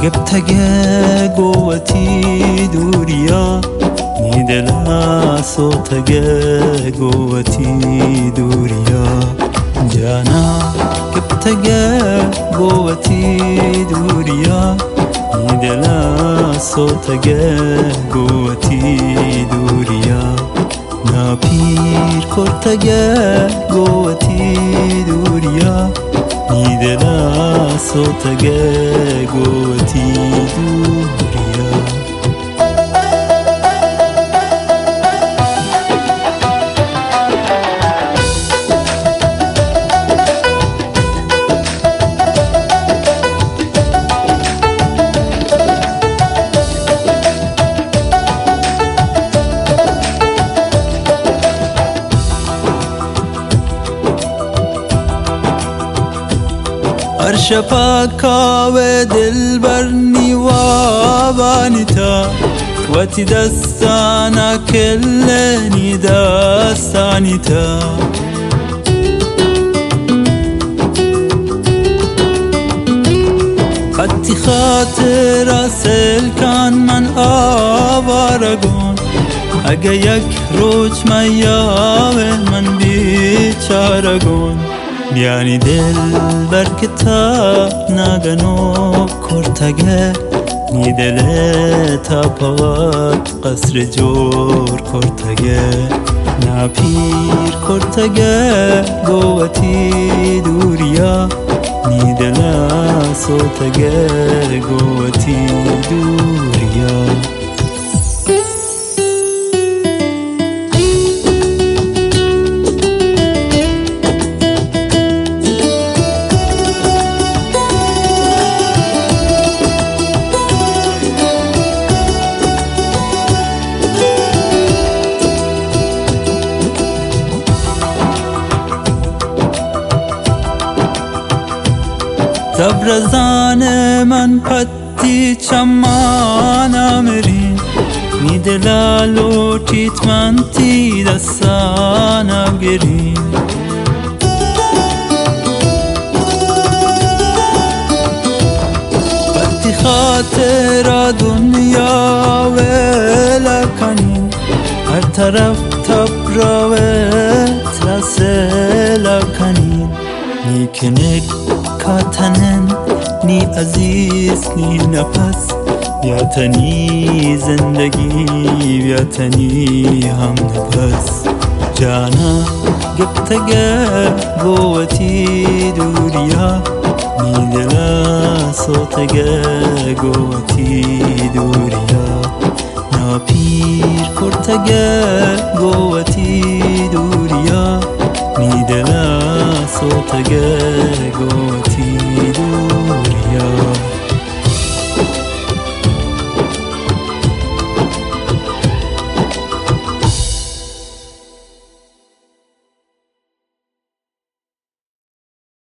قبتگه قوتی دوریا نیدلا صوتگه قوتی دوریا جانا قبتگه قوتی دوریا نیدلا صوتگه قوتی دوریا نا پیر کرتگه قوتی دوریا نیدلا صوتگه قوتی دوریا شپا کاوه دل برنی وابانیتا وتی دستانا کلنی دستانیتا حتی خاطر سل کن من آوارگون اگه یک روز میاوه من بیچارگون بیانی دل برکتا نگنو کرتگه نی دل تا پاوت قصر جور کرتگه نا پیر کرتگه قوتی دوریا نی دل صوتگه قوتی دوریا تبرزان من پتی چمانا مرین نی دلا لوٹیت من تی دستانا گرین پتی خاطر دنیا ویلا کنین هر طرف تبراوت رسیلا کنین نی کنک کاتنن نی عزیز نی نفس بیاتنی زندگی بیاتنی هم نفس جانا قبتگه قوتی دوریا نی دلا صوتگه قوتی دوریا نا پیر کرتگه قوتی دوریا نی دلا صوتگه قوتی